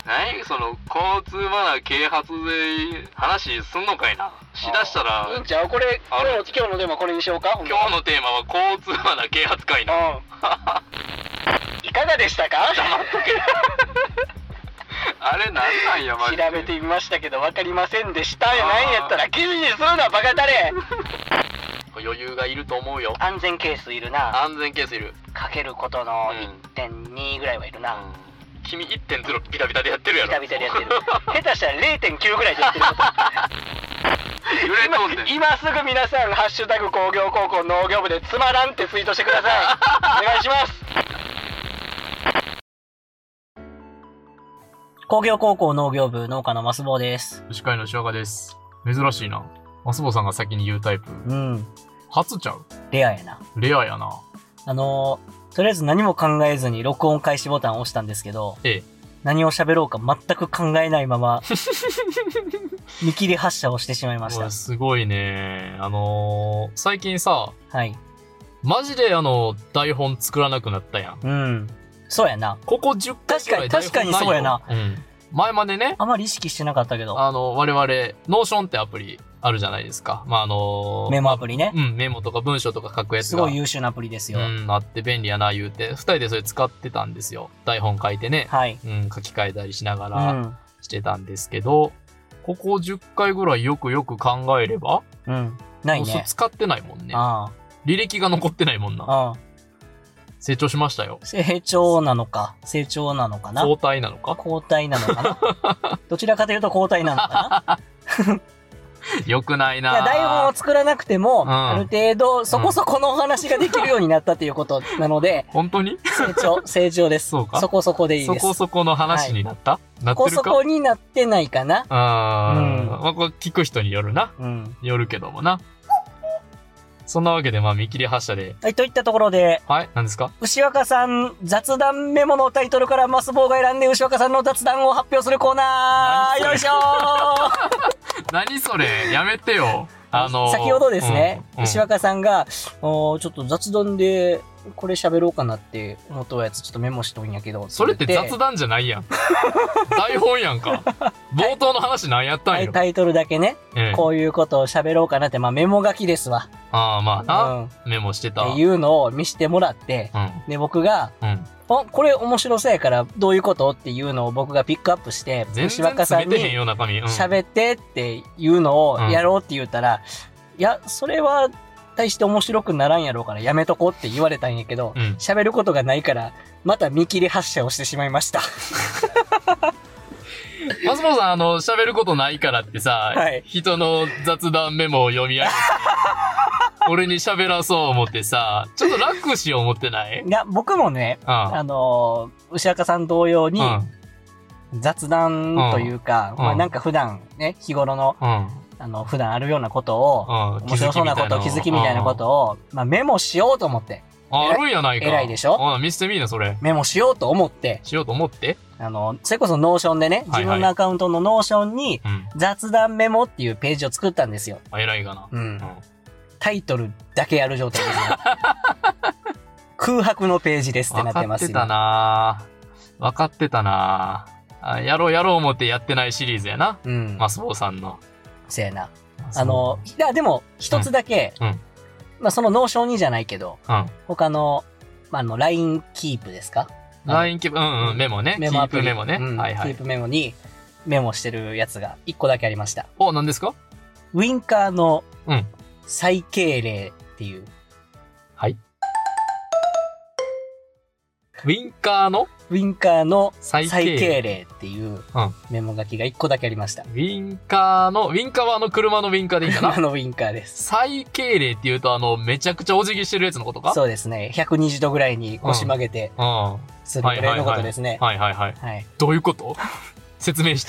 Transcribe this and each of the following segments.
何その交通マナー啓発で話すんのかいな。しだしたらじゃあこれ今日のテーマこれにしようか。 今日のテーマは交通マナー啓発会な。 いかがでしたか。 黙っとけあれなんなんやマジで。 調べてみましたけど分かりませんでしたよ。なんやったら記事にするなバカタレ。 余裕がいると思うよ。 安全係数いるな。 安全係数いる。 かけることの 1.2 ぐらいはいるな、 君 1.0 ビタビタでやってるやろ。 ビタビタでやってる下手したら 0.9 ぐらいでやってる今すぐ皆さんハッシュタグ工業高校農業部でつまらんってツイートしてください。お願いします。工業高校農業部農家のマスボウです。 牛飼いの塩岡です。珍しいな。マスボウさんが先に言うタイプ。初ちゃう？ レアやな。 レアやな。 とりあえず何も考えずに録音開始ボタンを押したんですけど、何を喋ろうか全く考えないまま見切り発車をしてしまいました。 すごいね。最近さ、 はい。 マジで台本作らなくなったやん。 そうやな。 ここ10回くらい台本ないよ。 確かにそうやな。 前までね。 あまり意識してなかったけど。 我々、ノーションってアプリあるじゃないですか。 メモアプリね。 メモとか文章とか書くやつが。 すごい優秀なアプリですよ。 あって便利やな言うて、二人でそれ使ってたんですよ。台本書いてね。 はい。 書き換えたりしながらしてたんですけど、ここ10回ぐらいよくよく考えれば、 ないね。 使ってないもんね。履歴が残ってないもんな。成長しましたよ。 成長なのかな。 交代なのかな。どちらかというと交代なのかな。 よくないな。 いや、台本を作らなくても、ある程度、そこそこのお話ができるようになったということなので、 本当に成長です。そうか。そこそこでいいです。 そこそこの話になった？なってるか？ そこそこになってないかな。 これ聞く人によるな。よるけどもな。そんなわけで、見切り発車で。 はい、といったところで。 はい、何ですか？ 牛若さん、雑談メモのタイトルからマスボウが選んで牛若さんの雑談を発表するコーナー。よいしょー。 何それ？やめてよ。 先ほどですね、牛若さんが、ちょっと雑談で、これ喋ろうかなって思ったやつちょっとメモしとんやけど。 それって雑談じゃないやん。台本やんか。冒頭の話何やったんよ。 タイトルだけね、こういうことを喋ろうかなって、メモ書きですわ。メモしてた。っていうのを見せてもらって、で、僕が、これ面白そうやからどういうことっていうのを僕がピックアップして、牛若さんに喋ってっていうのをやろうって言ったら、いや、それは、対して面白くならんやろうからやめとこうって言われたんやけど、喋ることがないから、また見切り発車をしてしまいました。 松本さん、喋ることないからってさ、人の雑談メモを読み上げて、俺に喋らそう思ってさ、ちょっと楽しよう思ってない？ いや、僕もね、牛若さん同様に、雑談というか、なんか普段ね、日頃の、普段あるようなことを、面白そうなこと、気づきみたいなことを、メモしようと思って。 あるんやないか。 偉いでしょ？ 見せてみーな、それ。 メモしようと思って。 それこそノーションでね、自分のアカウントのノーションに、雑談メモっていうページを作ったんですよ。 偉いかな。 タイトルだけやる状態ですね。空白のページですってなってますよ。 分かってたな。やろう思ってやってないシリーズやな。マスボウさんの。 せやな。いや、でも、一つだけ、そのノーションにじゃないけど、他の、LINE キープですか？ LINE キープ、メモね。キープメモね。キープメモにメモしてるやつが一個だけありました。 何ですか？ ウィンカーの再敬礼っていう。 はい。ウィンカーの再敬礼っていうメモ書きが一個だけありました。 ウィンカーは車のウィンカーでいいかな？ 車のウィンカーです。 再敬礼って言うとめちゃくちゃお辞儀してるやつのことか？ そうですね。120度ぐらいに腰曲げて、するぐらいのことですね。 どういうこと？説明して。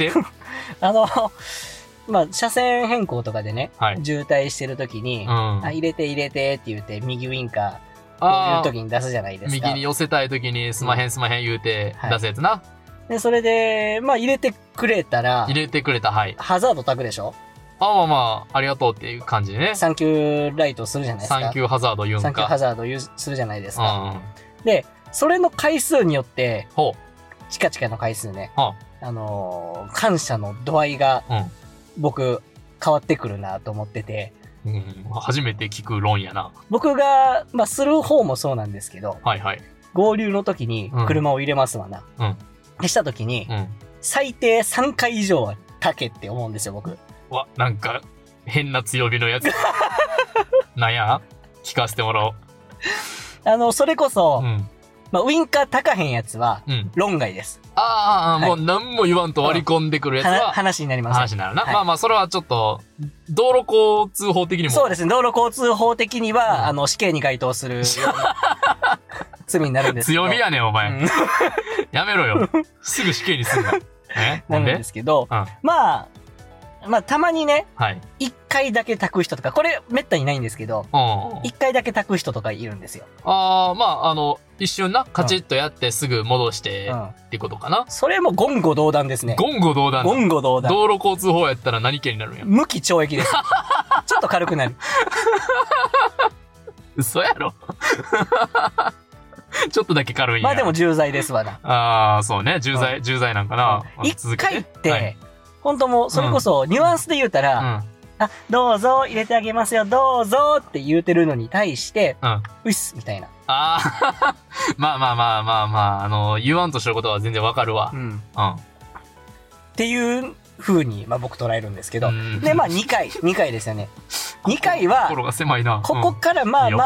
車線変更とかでね、渋滞してるときに、入れてって言って、右ウィンカー、こういう時に出すじゃないですか。 右に寄せたい時にすまへん言うて出すやつな。 で、それで、入れてくれた、 はい。 ハザード焚くでしょ？ ありがとうっていう感じでね。 サンキューライトするじゃないですか。 サンキューハザード言うんか。 サンキューハザードするじゃないですか。で、それの回数によって、チカチカの回数ね、 感謝の度合いが、僕、変わってくるなと思ってて。 初めて聞く論やな。 僕が、する方もそうなんですけど、 はいはい。 合流の時に車を入れますわな。でした時に、最低3回以上は炊けって思うんですよ、僕。 なんか、変な強火のやつ。なんや聞かせてもらおう。 それこそ、ウインカー炊かへんやつは、論外です。 もう何も言わんと割り込んでくるやつは、 話になります。 話になるな。それはちょっと、道路交通法的にも。 そうですね、道路交通法的には、死刑に該当する罪になるんですけど。 強火やねん、お前。やめろよ。すぐ死刑にすんな。 なんですけど、たまにね、1回だけ炊く人とか、これめったにないんですけど、1回だけ炊く人とかいるんですよ。 一瞬な、カチッとやってすぐ戻して、ってことかな。 それも言語道断ですね。 言語道断。 言語道断。 道路交通法やったら何刑になるんや。 無期懲役です。ちょっと軽くなる。 嘘やろ。ちょっとだけ軽いんや。 でも重罪ですわな。 そうね。重罪なんかな。 1回って、本当もう、それこそ、ニュアンスで言うたら、どうぞ、入れてあげますよ、どうぞって言うてるのに対して、うっす、みたいな。 言わんとしてることは全然わかるわ。 っていう風に、僕捉えるんですけど。で、2回ですよね。2回は、 心が狭いな。 ここから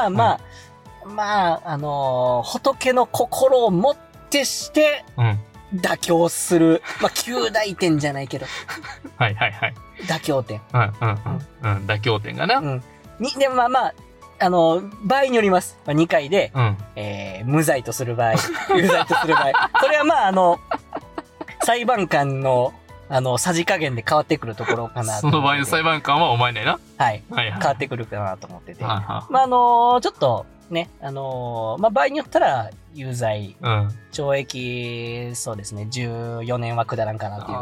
仏の心をもってして、妥協する。9大点じゃないけど。 はいはいはい。 妥協点。 妥協点がな。 でも場合によります。2回で、無罪とする場合、有罪とする場合。それは裁判官の、さじ加減で変わってくるところかなと。 その場合の裁判官はお前ねな。 はい。変わってくるかなと思ってて。ちょっと、ね、場合によったら、有罪、懲役、そうですね、14年は下らんかなっていう。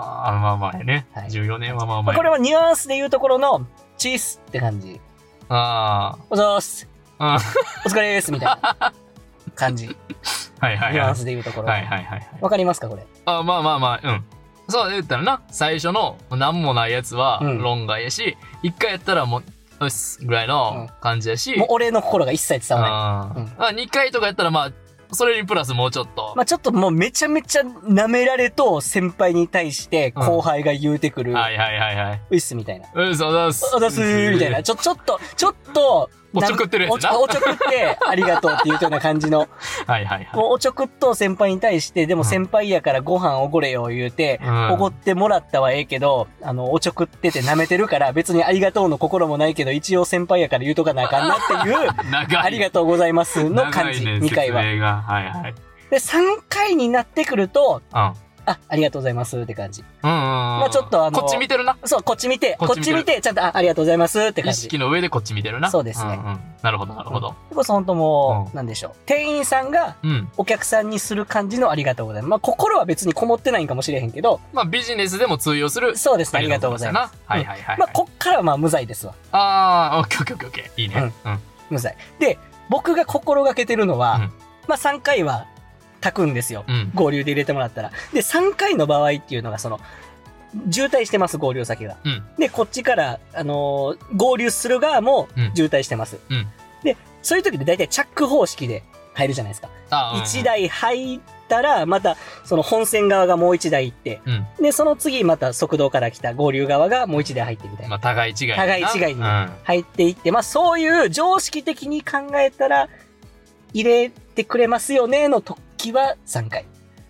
ね。14年はこれはニュアンスで言うところの、チースって感じ。おざーす。お疲れーす、みたいな感じ。ニュアンスで言うところ。わかりますか、これ。 そう言ったらな、最初の何もないやつは論外やし、1回やったらもう、よし、ぐらいの感じやし。 もう俺の心が一切伝わらない。2回とかやったらそれにプラスもうちょっと。 ちょっともうめちゃめちゃ舐められと先輩に対して後輩が言うてくる。うっすみたいな。 うっす、おだす。 おだすみたいな。ちょっと、 おちょくってるやつな。 おちょくって、ありがとうっていうような感じの。もうおちょくっと先輩に対して、でも先輩やからご飯おごれよ言うて、おごってもらったはええけど、おちょくってて舐めてるから、別にありがとうの心もないけど、一応先輩やから言うとかなあかんなっていう、ありがとうございますの感じ、2回は。で、3回になってくると、ありがとうございますって感じ。ちょっとこっち見てるな。 そう、こっち見て、ちゃんとありがとうございますって感じ。 意識の上でこっち見てるな。 そうですね。 なるほど、なるほど。 こそ本当もう、なんでしょう。店員さんが、お客さんにする感じのありがとうございます。心は別にこもってないんかもしれへんけど。 ビジネスでも通用する。 そうですね、ありがとうございます。こっからは無罪ですわ。 オッケーオッケー。いいね。 無罪。で、僕が心がけてるのは、3回は、炊くんですよ。合流で入れてもらったら。で、3回の場合っていうのが、渋滞してます、合流先が。で、こっちから、合流する側も渋滞してます。で、そういう時で大体チャック方式で入るじゃないですか。1台入ったら、また、本線側がもう1台行って、で、その次また側道から来た合流側がもう1台入ってみたいな。 互い違い。 互い違いに入っていって、そういう常識的に考えたら、入れてくれますよね、の時は3回。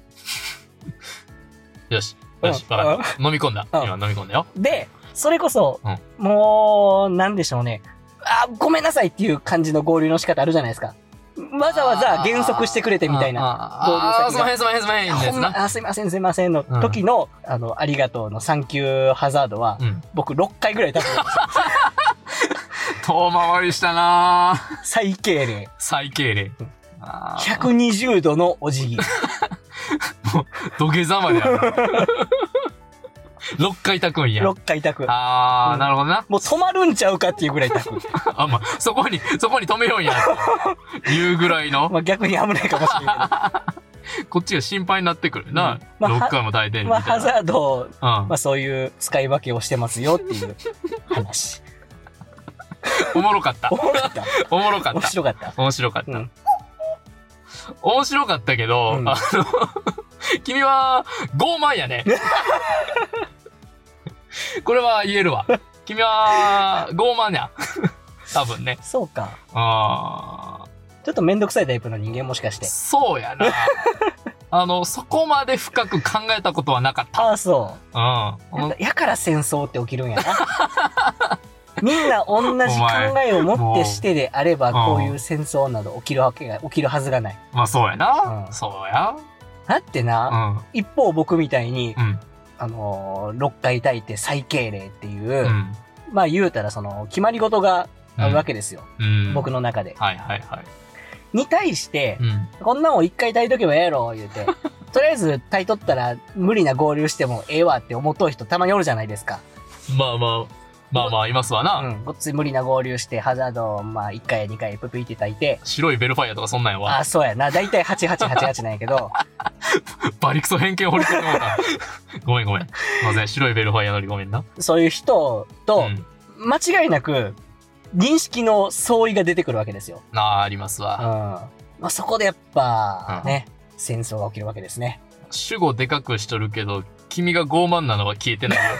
よし。飲み込んだ。今飲み込んだよ。 で、それこそ、もう、なんでしょうね。ごめんなさいっていう感じの合流の仕方あるじゃないですか。わざわざ減速してくれてみたいな。合流先が。 すいませんの時の、ありがとうのサンキューハザードは、僕6回ぐらい多分。 遠回りしたなぁ。 最敬礼。120度のお辞儀。 もう、土下座までやる。6回炊くんや。 6回炊く。 なるほどな。 もう止まるんちゃうかっていうぐらい炊く。 そこに止めようんや。というぐらいの。 逆に危ないかもしれないけど。 こっちが心配になってくるな。6回も大体みたいな。 ハザード、そういう使い分けをしてますよっていう話。 おもろかった。 おもろかった。 面白かった。 面白かった。 面白かった。面白かったけど、君は傲慢やね。これは言えるわ。君は傲慢や。多分ね。 そうか。ちょっとめんどくさいタイプの人間もしかして。 そうやな。そこまで深く考えたことはなかった。 そう。やから戦争って起きるんやな。みんな同じ考えを持ってしてであれば、こういう戦争など起きるはずがない。 まあそうやな。そうや。 だってな、一方僕みたいに、6回炊いて最敬礼っていう、まあ言うたら決まり事があるわけですよ。僕の中で。 はいはいはい。 に対して、こんなもん1回炊いとけばええやろ、言うて。とりあえず炊いとったら無理な合流してもええわって思っとる人たまにおるじゃないですか。 まあ、いますわな。 ごっつい無理な合流して、ハザード、1回や2回ププイって炊いて。 白いベルファイアとかそんなんやわ。 そうやな。だいたい8888なんやけど。 バリクソ偏見掘り込んでもうた。ごめん。すいません。白いベルファイア乗りごめんな。 そういう人と、間違いなく、認識の相違が出てくるわけですよ。 ありますわ。 そこでやっぱ、ね、戦争が起きるわけですね。 主語でかくしとるけど、君が傲慢なのは消えてないよ。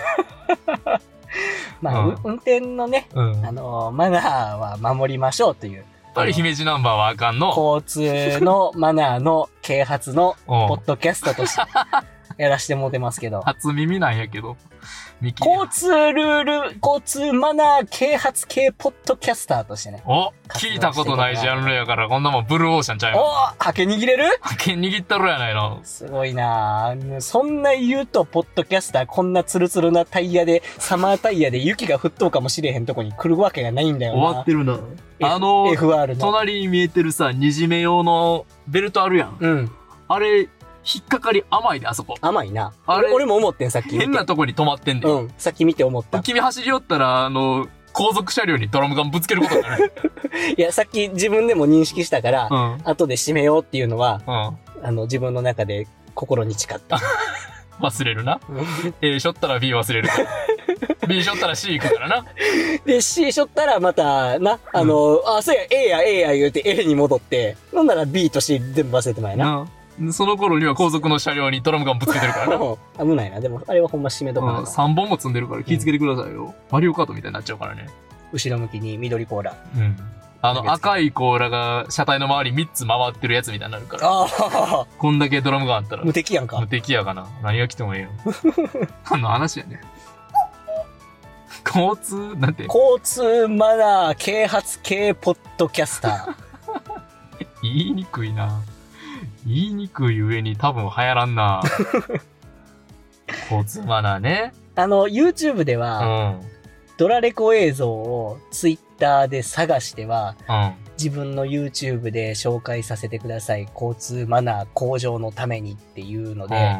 運転のね、マナーは守りましょうという。やっぱり姫路ナンバーはあかんの。 交通のマナーの啓発のポッドキャストとしてやらしてもうてますけど。 初耳なんやけど。 交通マナー啓発系ポッドキャスターとしてね。 聞いたことないジャンルやから、こんなもんブルーオーシャンちゃうよ。 ハケ握れる？ ハケ握ったろやないの。 すごいなぁ。そんな言うと、ポッドキャスターこんなツルツルなタイヤで、サマータイヤで雪が降っとうかもしれへんとこに来るわけがないんだよな。 終わってるな。 FR の。 隣に見えてるさ、にじめ用のベルトあるやん。あれ、引っかかり甘いで、あそこ。 甘いな。俺も思ってん、さっき。 変なとこに止まってんで。 さっき見て思った。 君走り寄ったら、後続車両にドラム缶ぶつけることになる。 いや、さっき自分でも認識したから、後で締めようっていうのは、自分の中で心に誓った。 忘れるな。A しょったら B 忘れるから。B しょったら C 行くからな。 で、C しょったらまた、そうや、A や言うて A に戻って、なんなら B と C 全部忘れてまいな。 その頃には後続の車両にドラム缶ぶつけてるからな。 危ないな。でも、あれはほんま締めとかな。 3本も積んでるから気ぃつけてくださいよ。マリオカートみたいになっちゃうからね。 後ろ向きに緑コーラ。 赤いコーラが車体の周り3つ回ってるやつみたいになるから。こんだけドラム缶あったら。 無敵やんか。 無敵やかな。何が来てもええよ。話やね。交通マナー啓発系ポッドキャスター。 言いにくいな。言いにくい上に多分流行らんな。交通マナーね。 YouTube では、ドラレコ映像を Twitter で探しては、自分の YouTube で紹介させてください。交通マナー向上のためにっていうので、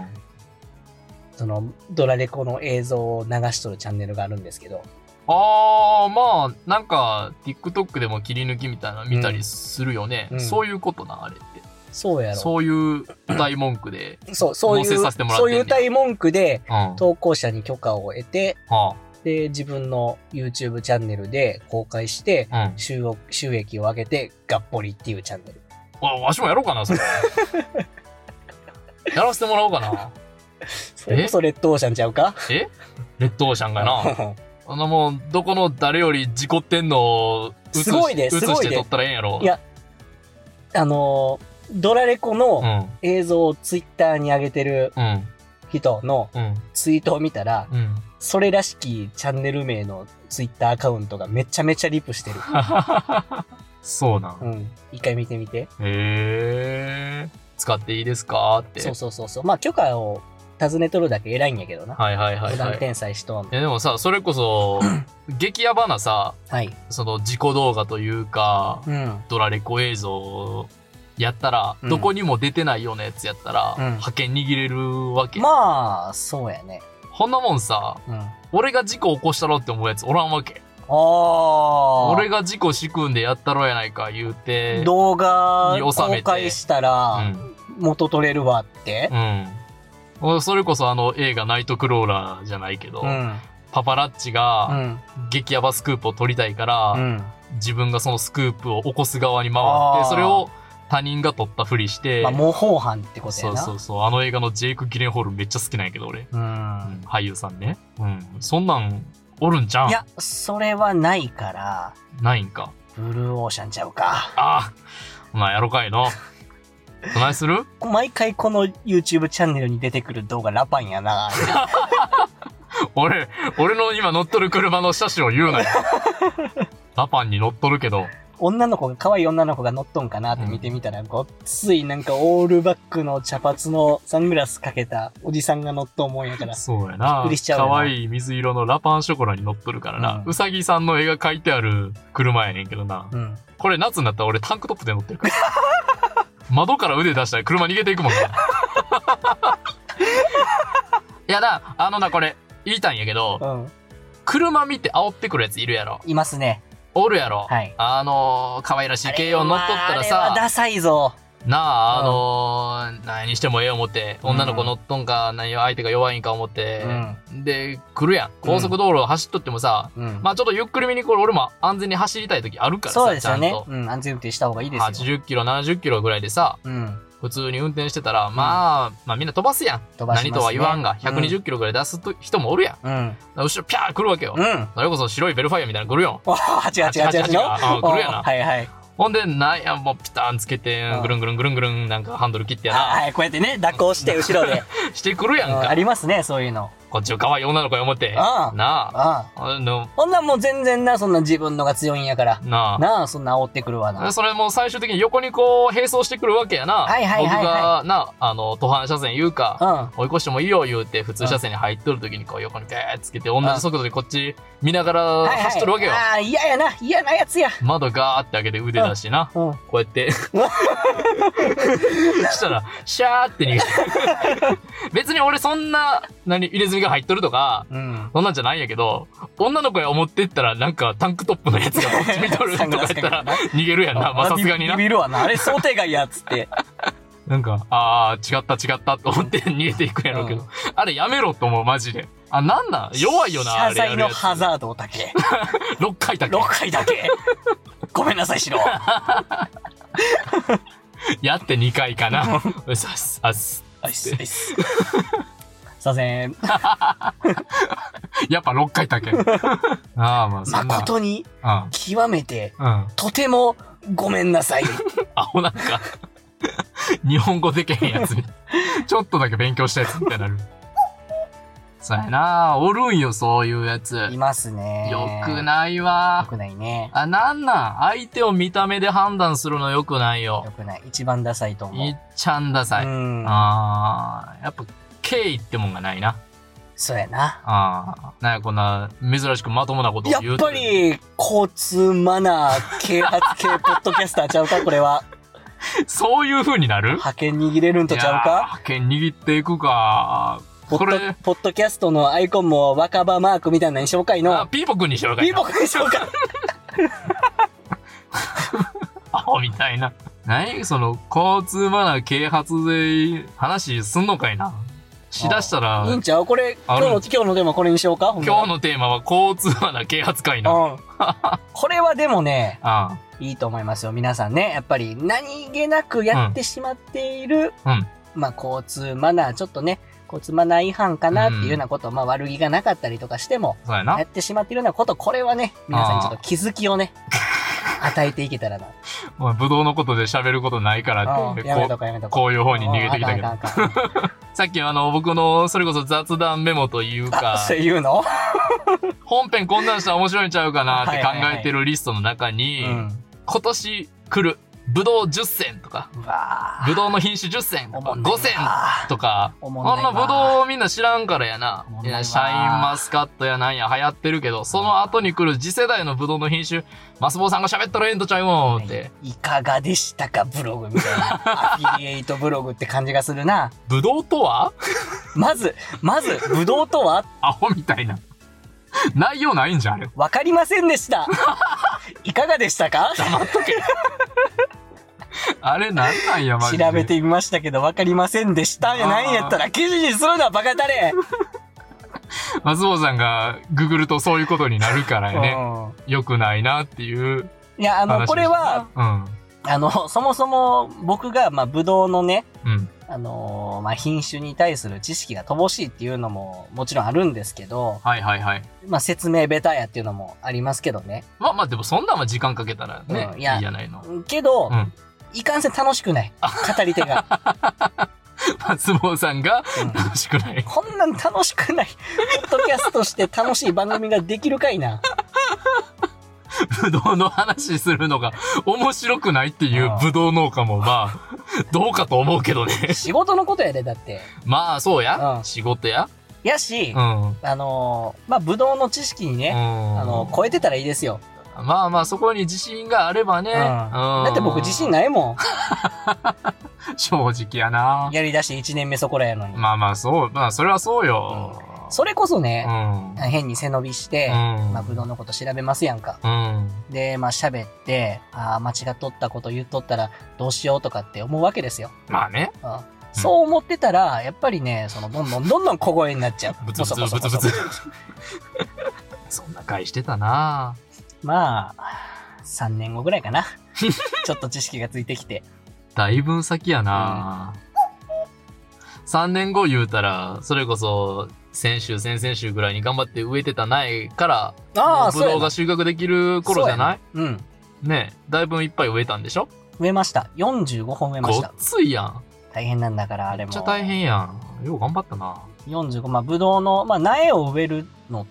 ドラレコの映像を流しとるチャンネルがあるんですけど。 なんか、TikTok でも切り抜きみたいなの見たりするよね。そういうことな、あれって。 そうやろ。 そういう歌い文句で、 そういう歌い文句で、投稿者に許可を得て、で、自分の YouTube チャンネルで公開して、収益を上げて、がっぽりっていうチャンネル。 わしもやろうかな、それ。やらせてもらおうかな。 それこそレッドオーシャンちゃうか？ レッドオーシャンがな。もう、どこの誰より事故ってんのを映して撮ったらええんやろ。 いや、ドラレコの映像をツイッターに上げてる人のツイートを見たら、それらしきチャンネル名のツイッターアカウントがめちゃめちゃリプしてる。 そうなん。 一回見てみて。 使っていいですかって。 そう。まあ許可を尋ねとるだけ偉いんやけどな。無断転載しとん。 でもさ、それこそ、激ヤバなさ、その事故動画というか、ドラレコ映像やったら、どこにも出てないようなやつやったら、派遣握れるわけ。 まあ、そうやね。 こんなもんさ、俺が事故起こしたろって思うやつおらんわけ。俺が事故仕組んでやったろやないか言うて、 動画公開したら、 元取れるわって。 うん。それこそ映画ナイトクローラーじゃないけど、パパラッチが激ヤバスクープを取りたいから、自分がそのスクープを起こす側に回って、それを他人が取ったふりして、 模倣犯ってことやな。 そうそうそう。映画のジェイク・ギレンホールめっちゃ好きなんやけど、俺。俳優さんね。そんなんおるんちゃう？ いや、それはないから。 ないんか。 ブルーオーシャンちゃうか。 ああ、まあやろかいの。どないする？ 毎回この YouTube チャンネルに出てくる動画ラパンやな。 俺の今乗っとる車の車種を言うなよ。ラパンに乗っとるけど。 可愛い女の子が乗っとんかなって見てみたら、ごっついなんかオールバックの茶髪のサングラスかけたおじさんが乗っとんもんやから。 そうやな。びっくりしちゃう。可愛い水色のラパンショコラに乗っとるからな。うさぎさんの絵が描いてある車やねんけどな。これ夏になったら俺タンクトップで乗ってるから。窓から腕出したら車逃げていくもんね。いやな、これ言いたいんやけど、車見て煽ってくるやついるやろ。 いますね。 おるやろ。 はい。 可愛らしい軽音乗っとったらさ。 あれはダサいぞ。 なあ、何にしてもええ思って、女の子乗っとんか、相手が弱いんか思って、で、来るやん。高速道路走っとってもさ、まあちょっとゆっくりめに俺も安全に走りたい時あるからさ、 そうですよね。安全運転した方がいいですよ。 80キロ、70キロぐらいでさ、普通に運転してたら、まあみんな飛ばすやん。何とは言わんが、120キロぐらい出す人もおるやん。後ろピャー来るわけよ。それこそ白いベルファイアみたいなの来るよ。 88 の来るやな。 はいはい。 ほんで、もうピタンつけて、ぐるんぐるんぐるんぐるん、なんかハンドル切ってやな。 はい、こうやってね、蛇行して後ろで。 してくるやんか。 ありますね、そういうの。 こっちを可愛い女の子や思って。なあ。 ほんなんもう全然な、そんな自分のが強いんやから。なあ、そんな煽ってくるわな。 それも最終的に横にこう、並走してくるわけやな。 はいはいはい。 僕がな、途半車線言うか、追い越してもいいよ言うて、普通車線に入っとる時にこう横にガーッつけて、同じ速度でこっち見ながら走っとるわけよ。 ああ、嫌なやつや。 窓ガーって開けて腕出しな。こうやって。そしたら、シャーって逃げて。別に俺そんな、入れ墨が入っとるとか、そんなんじゃないんやけど、女の子や思ってったらなんかタンクトップのやつがこっち見とるとかやったら逃げるやんな。まあさすがにな。 ビビるわな。あれ想定外やっつって。 なんか、違ったと思って逃げていくんやろうけど、あれやめろと思う、マジで。なんなん弱いよな、あれ。 車載のハザードだけ。 6回だけ。 6回だけ。ごめんなさい、しろ。 やって2回かな。うっす、 すいません。 やっぱ6回だけ。まあそんな。 誠に、極めて、とてもごめんなさい。 なんか、日本語できへんやつに、ちょっとだけ勉強したやつみたいになる。そうやな、おるんよ、そういうやつ。 いますね。 よくないわ。 よくないね。 なん相手を見た目で判断するのよくないよ。 よくない。一番ダサいと思う。 いっちゃんダサい。やっぱ、敬意ってもんがないな。 そうやな。 なんやこんな珍しくまともなことを言う。 やっぱり、交通マナー、啓発系ポッドキャスターちゃうか、これは。 そういう風になる？ 覇権握れるんとちゃうか？ 覇権握っていくか。 これポッドキャストのアイコンも若葉マークみたいなにしようかいの。 ピーポくんにしようかいピーポくんにしようか。 アホみたいな。何その、交通マナー啓発で話すんのかいな。しだしたら。 いいんちゃう？これ、今日のテーマこれにしようか？ 今日のテーマは交通マナー啓発会な。 これはでもね、いいと思いますよ。皆さんね、やっぱり何気なくやってしまっている、交通マナー、ちょっとね、交通マナー違反かなっていうようなことを、悪気がなかったりとかしても、やってしまっているようなこと、これはね、皆さんにちょっと気づきをね、与えていけたらな。 ぶどうのことで喋ることないからって、こういう方に逃げてきたけど。さっき僕の、それこそ雑談メモというか、 そういうの本編こんなんしたら面白いんちゃうかなって考えてるリストの中に、今年来る、ぶどう10選とか、ぶどうの品種10選とか、5選とか、こんなぶどうみんな知らんからやな。シャインマスカットやなんや流行ってるけど、その後に来る次世代のぶどうの品種、マスボウさんが喋ったらええんとちゃうもんって。 いかがでしたかブログみたいな。アフィリエイトブログって感じがするな。 ぶどうとはまず、ぶどうとはアホみたいな。内容ないんじゃん、あれ。 わかりませんでした。いかがでしたか？ 黙っとけ。 あれなんなんや、マジで。 調べてみましたけど分かりませんでしたやないんやったら記事にするのはバカたれ。 松本さんがググるとそういうことになるからね。良くないなっていう。 いや、これは、そもそも僕が、ブドウのね、品種に対する知識が乏しいっていうのももちろんあるんですけど、 はいはいはい。 説明ベタやっていうのもありますけどね。 でもそんなんは時間かけたらね、いいじゃないの。 けど、いかんせん楽しくない。語り手が。 松本さんが楽しくない。 こんなん楽しくない。ポッドキャストして楽しい番組ができるかいな。 ブドウの話するのが面白くないっていうブドウ農家もどうかと思うけどね。 仕事のことやで、だって。 そうや。仕事や。 やし、ブドウの知識にね、超えてたらいいですよ。 そこに自信があればね。 だって僕自信ないもん。 正直やな。 やり出して1年目そこらやのに。 そう。それはそうよ。 それこそね、変に背伸びして、ブドウのこと調べますやんか。で、喋って、間違っとったこと言っとったらどうしようとかって思うわけですよ。 ね。 そう思ってたら、やっぱりね、どんどん小声になっちゃう。 ブツブツブツブツ。そんな回してたな。 3年後ぐらいかな。ちょっと知識がついてきて。 だいぶ先やな。3年後言うたら、それこそ、先々週ぐらいに頑張って植えてた苗から、ブドウが収穫できる頃じゃない？ねえ、だいぶいっぱい植えたんでしょ？ 植えました。45本植えました。 ごっついやん。 大変なんだから、あれも。 めっちゃ大変やん。よう頑張ったな。 45、ブドウの、苗を植えるのって、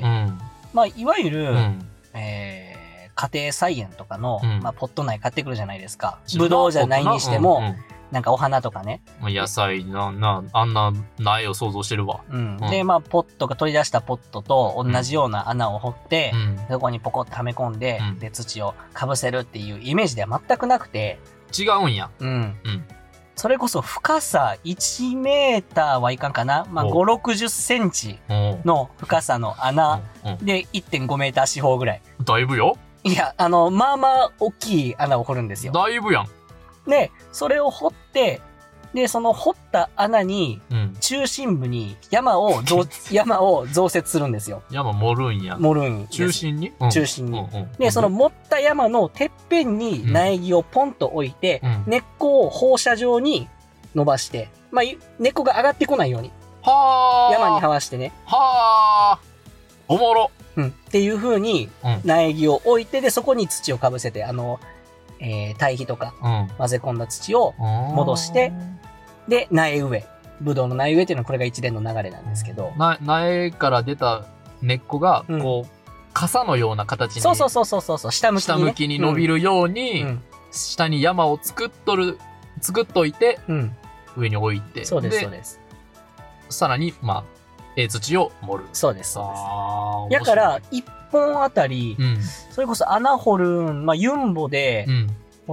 いわゆる、家庭菜園とかの、ポット苗買ってくるじゃないですか。ブドウじゃないにしても、なんかお花とかね。 野菜あんな苗を想像してるわ。 で、ポットが取り出したポットと同じような穴を掘って、そこにポコッとはめ込んで、で、土をかぶせるっていうイメージでは全くなくて。 違うんや。 それこそ深さ1メーターはいかんかな。5、60センチの深さの穴で 1.5 メーター四方ぐらい。 だいぶよ。 いや、大きい穴を掘るんですよ。 だいぶやん。 で、それを掘って、で、その掘った穴に、中心部に山を増設するんですよ。 山盛るんや。 盛るん。 中心に？ 中心に。で、その盛った山のてっぺんに苗木をポンと置いて、根っこを放射状に伸ばして、根っこが上がってこないように。山に這わしてね。 おもろ。 っていう風に苗木を置いて、で、そこに土をかぶせて、堆肥とか混ぜ込んだ土を戻して、で、苗植え。ブドウの苗植えっていうのはこれが一連の流れなんですけど。 苗から出た根っこが、傘のような形に。 そう。下向きに、ね。 下向きに伸びるように、下に山を作っといて、上に置いて。 そうです。 さらに、土を盛る。 そうです。だから、一本あたり、それこそ穴掘る、ユンボで、掘って、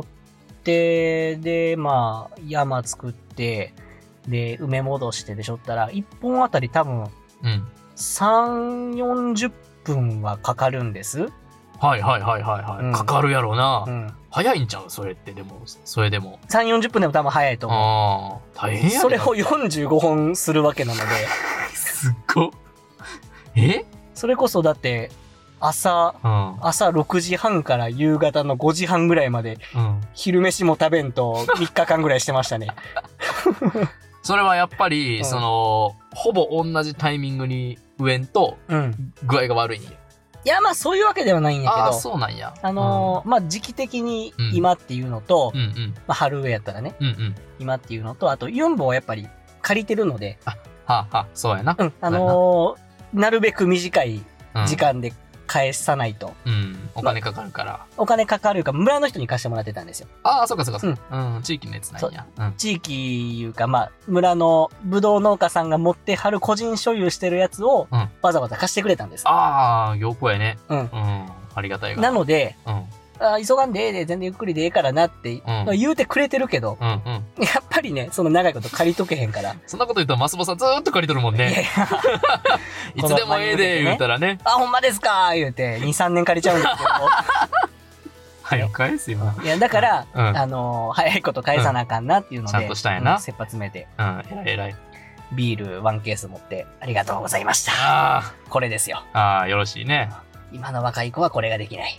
で、山作って、で、埋め戻してでしょったら、一本あたり多分、3、40分はかかるんです。 はい。かかるやろな。早いんちゃうそれって、でも、それでも。 3、40分でも多分早いと思う。大変やね。 それを45本するわけなので。 すっご。 それこそだって、朝6時半から夕方の5時半ぐらいまで、昼飯も食べんと3日間ぐらいしてましたね。 それはやっぱり、ほぼ同じタイミングに植えんと、具合が悪いんや。 いや、そういうわけではないんやけど。 そうなんや。 時期的に今っていうのと、春植えやったらね、今っていうのと、あと、ユンボはやっぱり借りてるので、 そうやな。 なるべく短い時間で返さないと。 お金かかるから。 お金かかるか、村の人に貸してもらってたんですよ。 そうか。地域のやつなんや。 地域いうか、村のブドウ農家さんが持ってはる個人所有してるやつを、わざわざ貸してくれたんです。 良好やね。ありがたいが。 なので、急がんでええで、全然ゆっくりでええからなって、言うてくれてるけど、やっぱりね、その長いこと借りとけへんから。 そんなこと言ったら、マスボさんずーっと借りとるもんね。いつでもええで、言うたらね。 ほんまですか言うて、2、3年借りちゃうんですけ早く返すよ。 いや、だから、早いこと返さなあかんなっていうので、ちゃんとしたんやな。 切羽詰めて。 偉い。 ビール1ケース持って、ありがとうございました。これですよ。 よろしいね。 今の若い子はこれができない。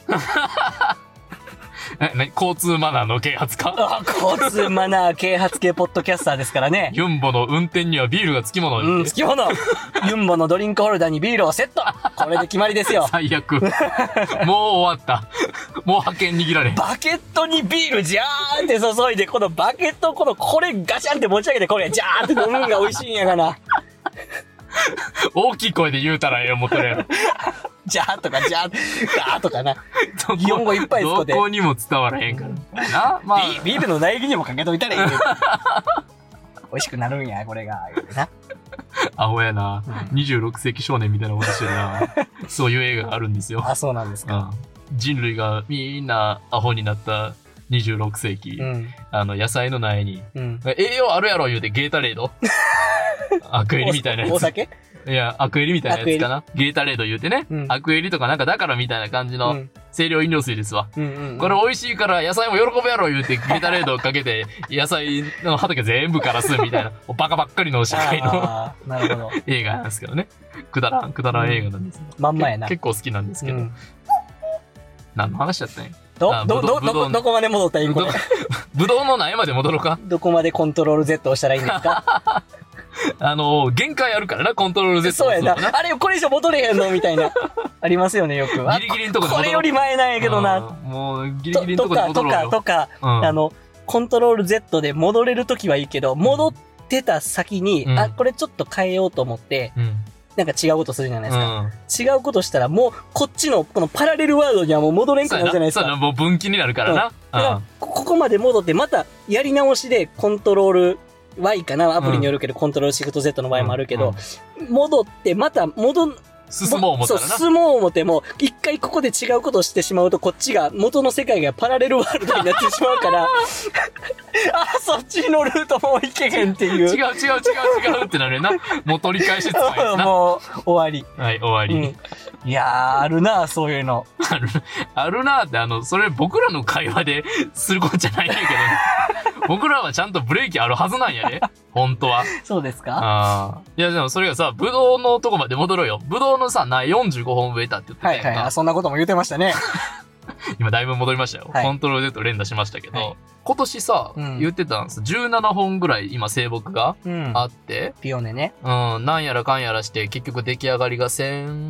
交通マナーの啓発か？ 交通マナー啓発系ポッドキャスターですからね。 ユンボの運転にはビールがつきもの。 つきもの。ユンボのドリンクホルダーにビールをセット。これで決まりですよ。 最悪。もう終わった。もう派遣握られ。 バケットにビールジャーンって注いで、このバケット、これガシャンって持ち上げて、これジャーンって飲むんが美味しいんやがな。 大きい声で言うたら思ってるやろ。 ジャーとかジャー、ガーとかな。擬音語いっぱい使って。 どこにも伝わらへんからな。 まあ、ビールの苗木にもかけといたらいいよ。美味しくなるんや、これが。言うてな。 アホやな。26世紀少年みたいなことしてるな。そういう映画があるんですよ。 そうなんですか。 人類がみんなアホになった26世紀。野菜の苗に。栄養あるやろ言うてゲータレード。アクエリみたいなやつ。 お酒？ いや、アクエリみたいなやつかな。ゲータレード言うてね。アクエリとかなんかだからみたいな感じの清涼飲料水ですわ。これ美味しいから野菜も喜ぶやろ言うてゲータレードをかけて野菜の畑全部枯らすみたいなバカばっかりの社会の映画なんですけどね。くだらん映画なんですけど。 まんまやな。 結構好きなんですけど。何の話だったんや。 どこまで戻ったらいいんこれ。 ぶどうの苗まで戻ろうか。 どこまでコントロール Z をしたらいいんですか？ 限界あるからな、コントロール Z。 そうやな。あれ、これ以上戻れへんのみたいな。ありますよね、よく。 ギリギリのとこで戻ろう。 これより前なんやけどな。 もう、ギリギリのとこで戻ろうよ。 とか、コントロール Z で戻れるときはいいけど、戻ってた先に、これちょっと変えようと思って、なんか違うことするじゃないですか。違うことしたら、もう、こっちの、このパラレルワードにはもう戻れんくなるじゃないですか。 そうもう分岐になるからな。 だからここまで戻って、また、やり直しで、コントロール、Y かなアプリによるけど、コントロールシフト Z の場合もあるけど、戻って、また進もう思ったらな。 進もう思っても、一回ここで違うことをしてしまうと、こっちが、元の世界がパラレルワールドになってしまうから、そっちのルートもういけへんっていう。 違うってなるな。もう取り返しつかないな。 もう、終わり。 はい、終わり。 いやー、あるな、そういうの。 あるなって、それ僕らの会話ですることじゃないんだけど、僕らはちゃんとブレーキあるはずなんやで。本当は。 そうですか？ いや、でもそれがさ、ブドウのとこまで戻ろうよ。ブドウのさ、苗45本植えたって言ってたやんか。 はい、そんなことも言ってましたね。 今だいぶ戻りましたよ。コントロール Z 連打しましたけど、今年さ、言ってたんです。17本ぐらい今生木があって、 ピオネね。 なんやらかんやらして、結局出来上がりが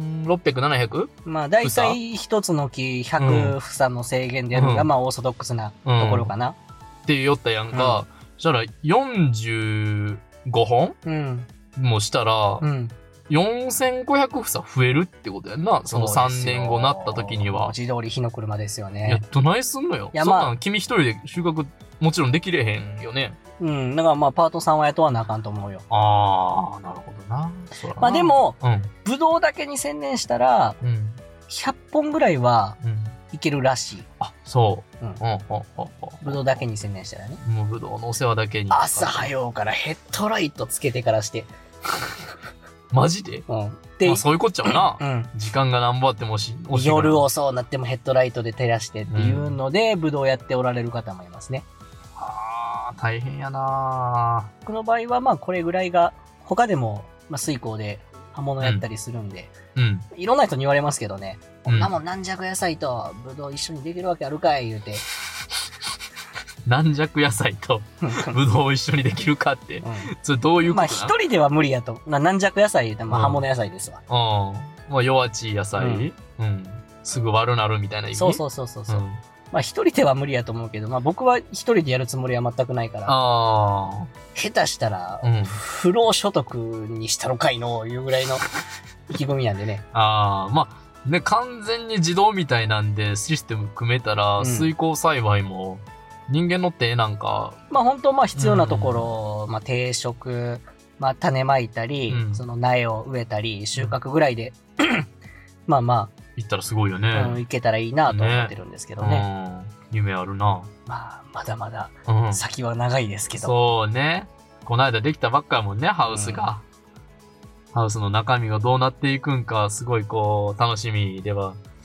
1600、700？ まあ、だいたい一つの木100房の制限でやるのが、まあ、オーソドックスなところかな。 って言ったやんか。そしたら、45本もしたら、4500房増えるってことやんな。その3年後なった時には。 文字通り火の車ですよね。 いや、どないすんのよ。そんなん君一人で収穫もちろんできれへんよね。 だからまあパートさんは雇わなあかんと思うよ。 なるほどな。 まあでも、ブドウだけに専念したら、100本ぐらいはいけるらしい。 そう。 ブドウだけに専念したらね。 もうブドウのお世話だけに。 朝早うからヘッドライトつけてからして。 マジで？で、そういうこっちゃうな。時間が何ぼあっても夜遅うなってもヘッドライトで照らしてっていうので、ブドウやっておられる方もいますね。 大変やな。 僕の場合はまあこれぐらいが、他でも水耕で葉物やったりするんで、いろんな人に言われますけどね、こんなもん軟弱野菜とブドウ一緒にできるわけあるかい言うて。 軟弱野菜とブドウを一緒にできるかって、それどういうことなの？ まあ一人では無理やと。軟弱野菜言うても葉物野菜ですわ。 まあ弱ち野菜、すぐ悪なるみたいな意味？ そう。まあ一人では無理やと思うけど、まあ僕は一人でやるつもりは全くないから。下手したら、不労所得にしたのかいの、いうぐらいの意気込みなんでね。 まあ、ね、完全に自動みたいなんでシステム組めたら、水耕栽培も人間の手なんか。 まあ本当必要なところ、まあ定食、まあ種まいたり、その苗を植えたり、収穫ぐらいで、まあ、 行ったらすごいよね。 行けたらいいなと思ってるんですけどね。 夢あるな。 まあ、まだまだ先は長いですけど。 そうね。この間できたばっかやもんね、ハウスが。ハウスの中身がどうなっていくんか、すごい楽しみでは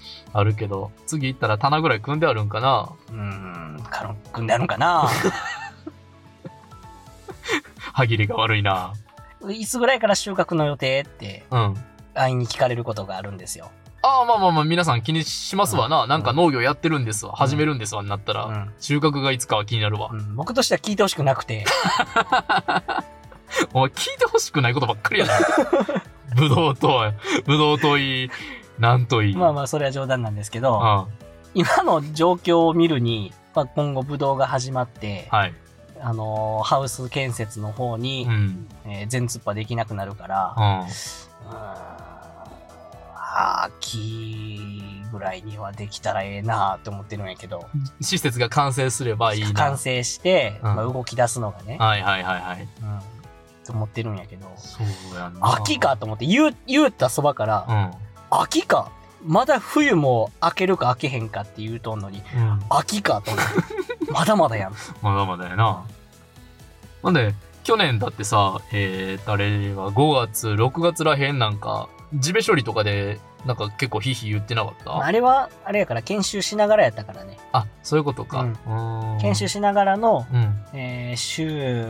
あるけど、次行ったら棚ぐらい組んであるんかな。 組んであるんかな。 歯切れが悪いな。 いつぐらいから収穫の予定って、安易に聞かれることがあるんですよ。 まあ、皆さん気にしますわな。なんか農業やってるんですわ。始めるんですわ、になったら。収穫がいつかは気になるわ。 僕としては聞いてほしくなくて。 お前聞いてほしくないことばっかりやな。ぶどうといい、なんといい。 まあ、それは冗談なんですけど、今の状況を見るに、今後ぶどうが始まって、ハウス建設の方に、全突破できなくなるから、秋ぐらいにはできたらええなって思ってるんやけど。 施設が完成すればいいな。 完成して、動き出すのがね。と思ってるんやけど。 そうやな。 秋かと思って言ったそばから、秋かまだ冬も開けるか開けへんかって言うとんのに、秋かと思って。まだまだやん。 まだまだやな。なんで、去年だってさ、あれは5月、6月らへんなんか、地べ処理とかで、なんか結構ヒーヒー言ってなかった？ あれは、あれやから研修しながらやったからね。 そういうことか。 研修しながらの、週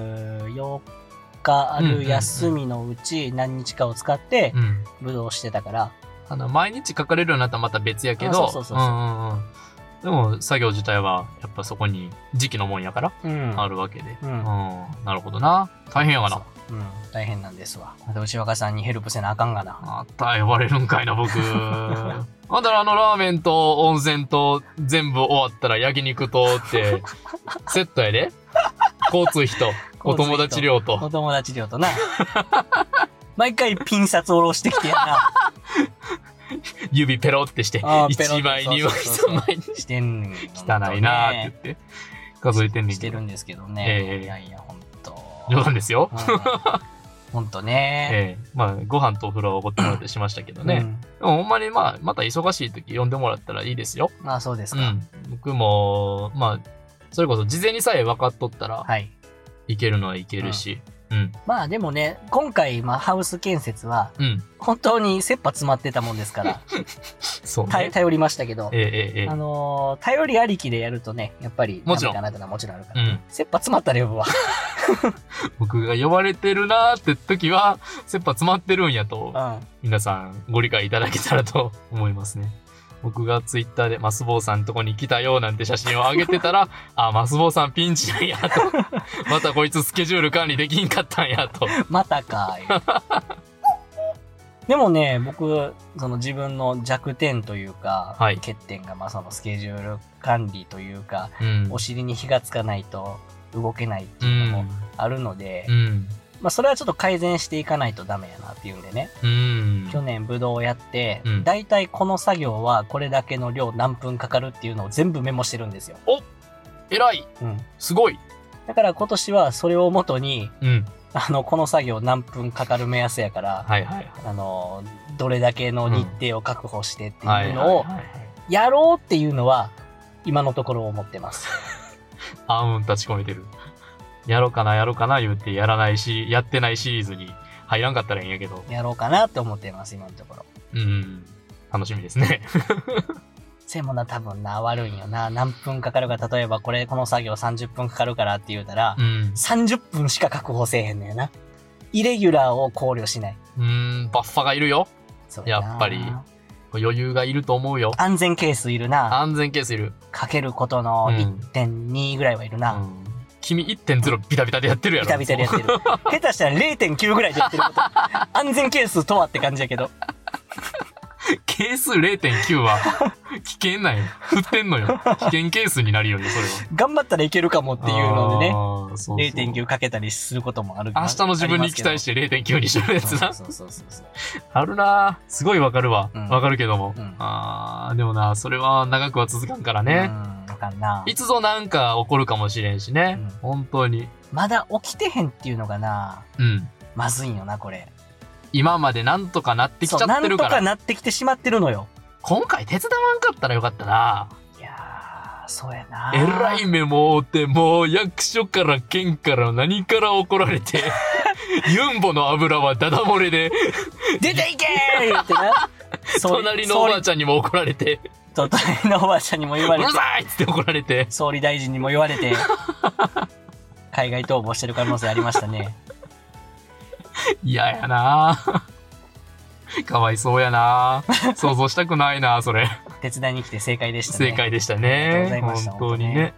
4日ある休みのうち何日かを使って、武道してたから。 毎日書かれるようになったらまた別やけど、でも作業自体はやっぱそこに時期のもんやからあるわけで。なるほどな。大変やがな。 大変なんですわ。また内若さんにヘルプせなあかんがな。 呼ばれるんかいな、僕。まだラーメンと温泉と全部終わったら焼肉とって、セットやで。交通費と、お友達料と。 お友達料とな。毎回ピン札下ろしてきてやな。 指ペロってして、1枚、2枚、3枚にしてんねん。 汚いなーって言って、数えてんねんけど。 してるんですけどね。いや、ほんと。 冗談ですよ。 ほんとね。 ご飯とお風呂はおごってもらってしましたけどね。でもほんまにまた忙しい時呼んでもらったらいいですよ。 そうですか。 僕も、それこそ事前にさえ分かっとったら、いけるのはいけるし。 でもね、今回、ハウス建設は、本当に切羽詰まってたもんですから、 そうね、 頼りましたけど、頼りありきでやるとね、やっぱりダメかなってのはもちろんあるから、切羽詰まったら呼ぶわ。 僕が呼ばれてるなーって時は、切羽詰まってるんやと、皆さんご理解いただけたらと思いますね。僕がツイッターでマスボウさんのとこに来たよなんて写真を上げてたら、マスボウさんピンチなんやと。またこいつスケジュール管理できんかったんやと。 またかい。でもね、僕、自分の弱点というか、欠点が、そのスケジュール管理というか、お尻に火がつかないと動けないっていうのもあるので、それはちょっと改善していかないとダメやなっていうんでね。去年ブドウをやって、だいたいこの作業はこれだけの量何分かかるっていうのを全部メモしてるんですよ。 偉い、すごい。 だから今年はそれをもとに、この作業何分かかる目安やから、どれだけの日程を確保してっていうのをやろうっていうのは今のところ思ってます。 立ち込めてる。やろうかな言ってやってないシリーズに入らんかったらいいんやけど。 やろうかなって思ってます、今のところ。 楽しみですね。 せもな、多分な、悪いんよな。何分かかるか、例えばこの作業30分かかるからって言うたら、30分しか確保せえへんねんな。イレギュラーを考慮しない。 バッファがいるよ。やっぱり。余裕がいると思うよ。 安全ケースいるな。 安全ケースいる。 かけることの 1.2 ぐらいはいるな。 君 1.0 ビタビタでやってるやろ。 ビタビタでやってる。下手したら 0.9 ぐらいでやってること。安全ケースとはって感じやけど。 ケース 0.9 は危険なんよ。振ってんのよ。危険ケースになるよね、それは。 頑張ったらいけるかもっていうのでね。0.9 かけたりすることもある。 明日の自分に期待して 0.9 にしろやつな。あるなぁ。すごいわかるわ。わかるけども。でもな、それは長くは続かんからね。 わかんな。 いつぞなんか起こるかもしれんしね。本当に。 まだ起きてへんっていうのがな。まずいんよな、これ。 今までなんとかなってきちゃってるから。 なんとかなってきてしまってるのよ。 今回手伝わんかったらよかったな。 いやー、そうやな。 えらいメモを追って、もう役所から県から何から怒られて、ユンボの油はダダ漏れで。 出ていけー言ってな。 隣のおばあちゃんにも怒られて。 隣のおばあちゃんにも言われて。 うるさいっつって怒られて。 総理大臣にも言われて。海外逃亡してる可能性ありましたね。 嫌やなかわいそうやな想像したくないなそれ。 手伝いに来て正解でしたね。 正解でしたね。本当にね。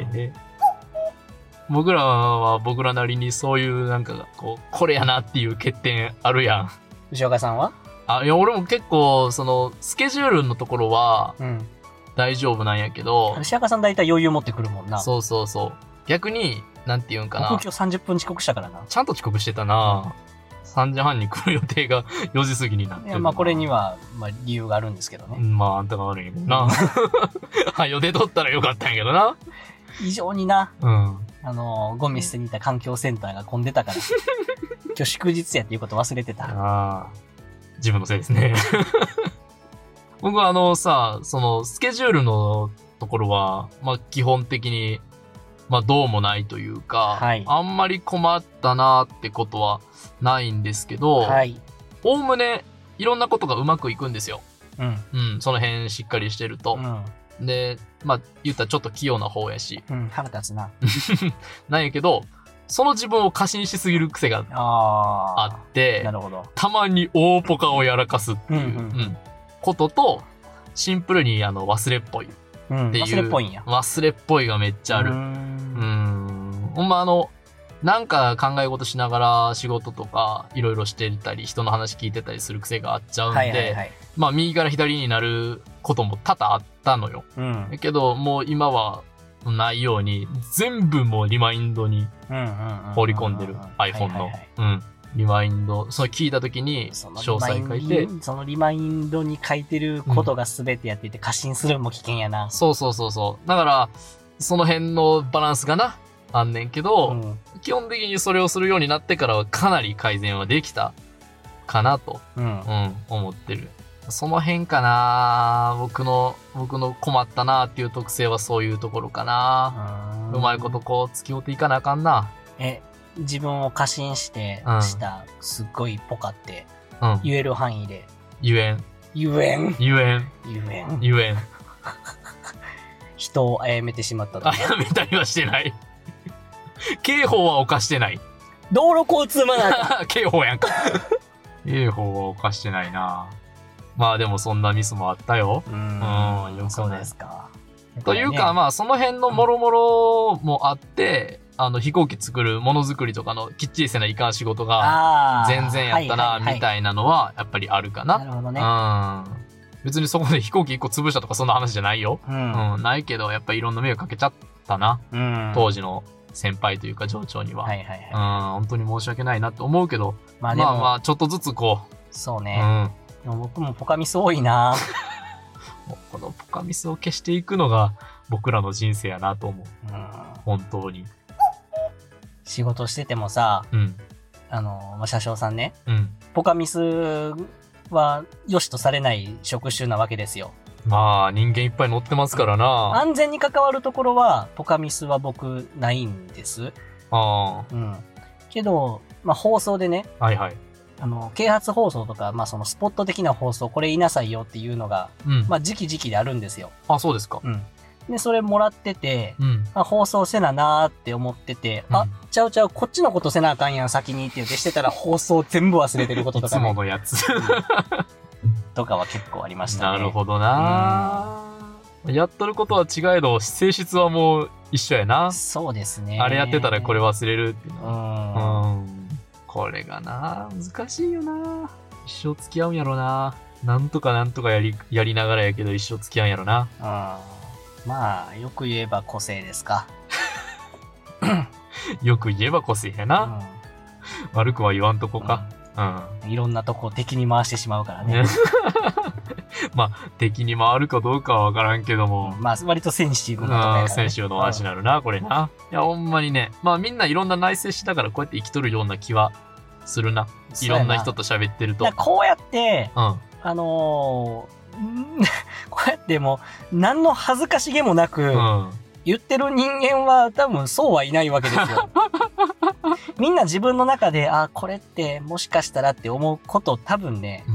僕らは僕らなりにそういうなんかこう、これやなっていう欠点あるやん。 藤岡さんは？ いや、俺も結構、その、スケジュールのところは、大丈夫なんやけど。 藤岡さん大体余裕持ってくるもんな。 そうそうそう。逆に、なんて言うんかな。 僕今日30分遅刻したからな。 ちゃんと遅刻してたな。3時半に来る予定が4時過ぎになってる。 いや、まあこれには、まあ理由があるんですけどね。 まああんたが悪いもんな。予定取ったらよかったんやけどな。 異常にな。ゴミ捨てにいた環境センターが混んでたから。今日祝日やっていうこと忘れてた。 自分のせいですね。僕はそのスケジュールのところは、まあ基本的に、まあどうもないというか、あんまり困ったなってことはないんですけど、おおむねいろんなことがうまくいくんですよ。その辺しっかりしてると。で、まあ言ったらちょっと器用な方やし。 腹立つな。 なんやけど、その自分を過信しすぎる癖があって、 なるほど。 たまに大ポカをやらかすっていうことと、シンプルに忘れっぽいっていう。 忘れっぽいんや。 忘れっぽいがめっちゃある。ほんまなんか考え事しながら仕事とかいろいろしてたり、人の話聞いてたりする癖があっちゃうんで、まあ右から左になることも多々あったのよ。だけどもう今はないように全部もうリマインドに放り込んでる iPhone のリマインド、それ聞いた時に詳細書いて、 そのリマインドに書いてることが全てやっていて過信するのも危険やな。 そうそうそうそう。だからその辺のバランスがなあんねんけど、基本的にそれをするようになってからはかなり改善はできたかなと、思ってる。その辺かな。僕の困ったなっていう特性はそういうところかな。うまいことこう付き合っていかなあかんな。 自分を過信してしたすっごいポカって言える範囲で。 言えん。 人を殺めてしまったとか。 殺めたりはしてない。刑法は犯してない。 道路交通マナー。 刑法やんか。刑法は犯してないな。まあでもそんなミスもあったよ。よくそうですか。 というか、まあその辺のもろもろもあって、飛行機作るものづくりとかのきっちりせないかん仕事が全然やったな、みたいなのはやっぱりあるかな。 なるほどね。 別にそこで飛行機1個潰したとかそんな話じゃないよ。ないけど、やっぱりいろんな迷惑かけちゃったな。当時の先輩というか上長には。本当に申し訳ないなって思うけど、まあちょっとずつこう。 そうね。僕もポカミス多いな。 このポカミスを消していくのが僕らの人生やなと思う。本当に。 仕事しててもさ、車掌さんね、ポカミスは良しとされない職種なわけですよ。 まあ人間いっぱい乗ってますからな。 安全に関わるところはポカミスは僕ないんです。けど、まあ放送でね、啓発放送とか、まあそのスポット的な放送、これ言いなさいよっていうのが、まあ時期であるんですよ。 あ、そうですか。 で、それもらってて、放送せななーって思ってて、ちゃうこっちのことせなあかんやん、先にって言ってしてたら放送全部忘れてることとか、 ね。いつものやつ。 とかは結構ありましたね。 なるほどな、やっとることは違えど、性質はもう一緒やな。 そうですね。 あれやってたらこれ忘れるっていうの。これがな、難しいよな。一生付き合うんやろな。なんとかやりながらやけど一生付き合うんやろな。 まあ、よく言えば個性ですか。 よく言えば個性やな。悪くは言わんとこか。 いろんなとこ敵に回してしまうからね。 まあ、敵に回るかどうかはわからんけども。 まあ、割とセンシティブなとこやからね。 センシティブの話になるな、これな。いや、ほんまにね。まあ、みんないろんな内省しながらこうやって生きとるような気はするな。いろんな人と喋ってると。 こうやって、こうやってもう何の恥ずかしげもなく言ってる人間は多分そうはいないわけですよ。みんな自分の中でこれってもしかしたらって思うこと多分ね、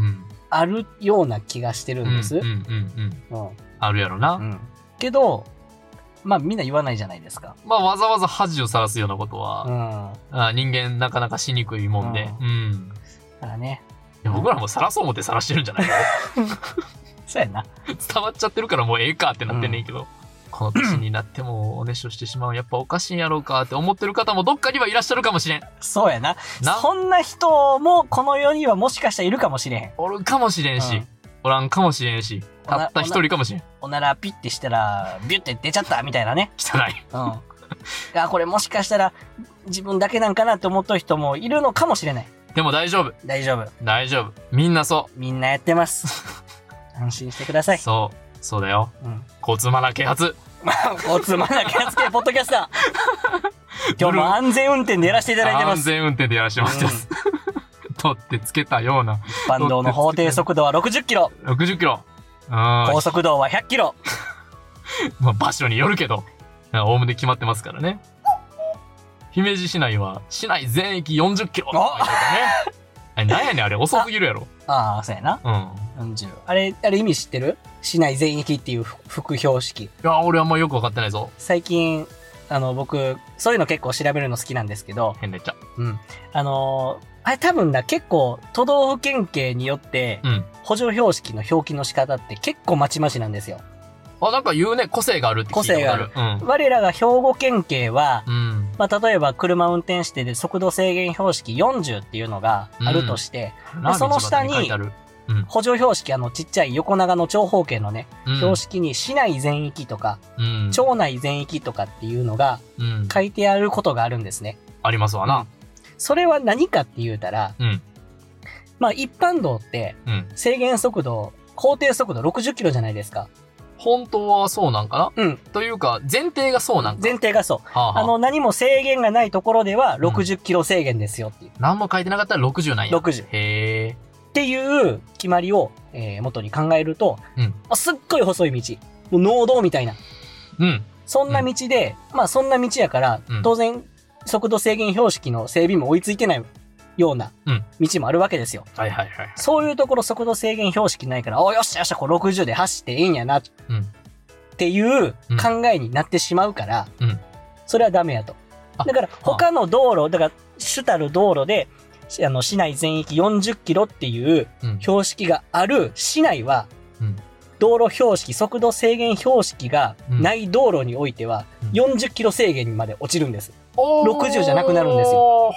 あるような気がしてるんです。 あるやろな。 けど、まあみんな言わないじゃないですか。 まあわざわざ恥をさらすようなことは、人間なかなかしにくいもんで。 だからね。 僕らもさらそう思ってさらしてるんじゃないのそうやな。 伝わっちゃってるからもうええかってなってんねんけど。この年になってもおねしょしてしまうやっぱおかしいんやろうかって思ってる方もどっかにはいらっしゃるかもしれん。 そうやな。そんな人もこの世にはもしかしたらいるかもしれん。 おるかもしれんし、おらんかもしれんし、たった一人かもしれん。 おならピッてしたらビュッて出ちゃったみたいなね。 汚い。 これもしかしたら自分だけなんかなって思った人もいるのかもしれない。 でも大丈夫。 大丈夫。 大丈夫。みんなそう。 みんなやってます。安心してください。 そうだよ。交通マナー啓発。 交通マナー啓発系ポッドキャスター。今日も安全運転でやらせていただいてます。 安全運転でやらせてもらってます。取ってつけたような。 一般道の法定速度は60キロ。 60キロ。 高速道は100キロ。 まあ場所によるけど、おおむね決まってますからね。姫路市内は市内全域40キロ。なんやねんあれ遅すぎるやろ。 そうやな。40。あれ意味知ってる？市内全域っていう副標識。 いや、俺あんまよくわかってないぞ。 最近、僕、そういうの結構調べるの好きなんですけど。 変なっちゃ。 あれ多分結構都道府県警によって、補助標識の表記の仕方って結構まちまちなんですよ。 なんか言うね、個性があるって聞いたことある。個性がある。 我らが兵庫県警は、まあ、例えば車運転してで速度制限標識40っていうのがあるとして、でその下に、補助標識ちっちゃい横長の長方形のね、標識に市内全域とか、町内全域とかっていうのが書いてあることがあるんですね。 ありますわな。 それは何かって言うたら、まあ一般道って制限速度、法定速度60キロじゃないですか。 本当はそうなんかな？というか、前提がそうなんか。 前提がそう。何も制限がないところでは60キロ制限ですよっていう。 何も書いてなかったら60なんや。 60。 へー。 っていう決まりを、元に考えると、すっごい細い道。もう農道みたいな。そんな道で、まあそんな道やから、当然、速度制限標識の整備も追いついてないような道もあるわけですよ。そういうところ速度制限標識ないから、よっしゃよっしゃ、これ60で走っていいんやな、っていう考えになってしまうから、それはダメやと。だから他の道路、だから主たる道路で、市内全域40キロっていう標識がある市内は、道路標識、速度制限標識がない道路においては、40キロ制限にまで落ちるんです。60じゃなくなるんですよ。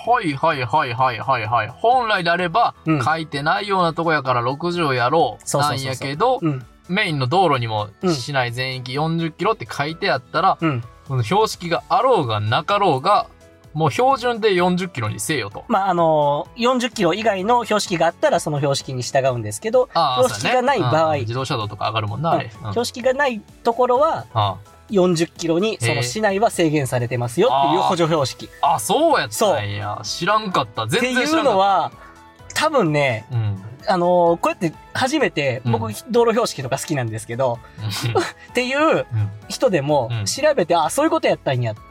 本来であれば、書いてないようなとこやから60やろう。なんやけど、メインの道路にも市内全域40キロって書いてあったら、この標識があろうがなかろうが、もう標準で40キロにせよと。 まあ、40キロ以外の標識があったらその標識に従うんですけど、標識がない場合、 自動車道とか上がるもんな、あれ。 標識がないところは、40キロにその市内は制限されてますよっていう補助標識。 そうやったんや。知らんかった。全然知らんかった。っていうのは、多分ね、こうやって初めて、僕、道路標識とか好きなんですけど、っていう人でも調べて、そういうことやったんや。